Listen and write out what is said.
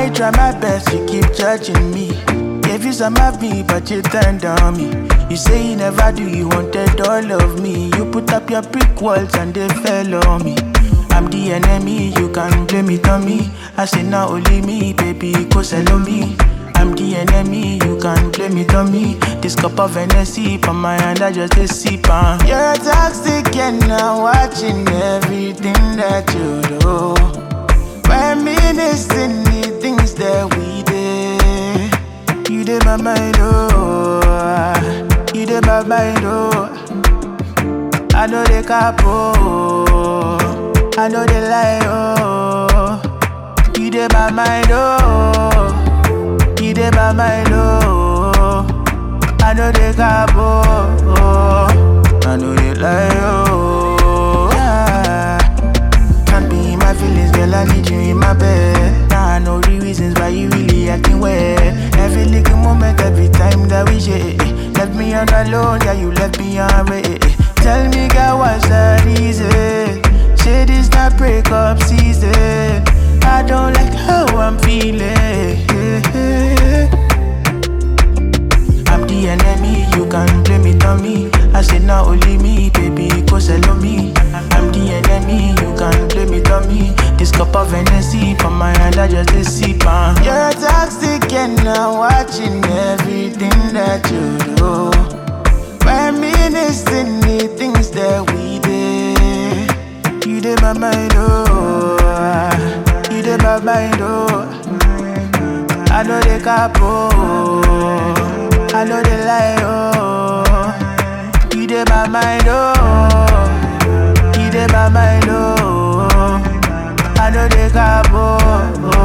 I try my best, you keep judging me. Gave you some of me, but you turned on me. You say you never do, you wanted all of me. You put up your brick walls and they fell on me. I'm the enemy, you can blame it on me. I say not only me, baby, cause hello me. I'm the enemy, you can blame it on me. This cup of Hennessy from my hand, I just a sip on. You're toxic and I'm watching everything that you do. Reminiscing the things that we did. You did my mind, oh. You did my mind, oh. I know they capo, I know they lie, oh. You did my mind, oh. You did my mind, oh. I know they capo, I know they lie, oh. Yeah. Can't be in my feelings, girl, I need you in my bed. Now I know the reasons why you really acting weird. Every little moment, every time that we share. Left me on alone, yeah, you left me on red. Tell me, girl, what's the reason? Say this not breakup season. I don't like how I'm feeling. I'm the enemy, you can blame it on me. I say not only me, baby, cause hello me. I'm the enemy, you can blame it on me. This cup of Hennessy from my hand, I just a sip on. You're toxic and I'm watching everything that you do. Reminiscing the things that we did. You did my mind, oh. You did my mind, oh. I know they capo, I know they lie, oh. You did my mind, oh. You did my mind, oh. I know they capo,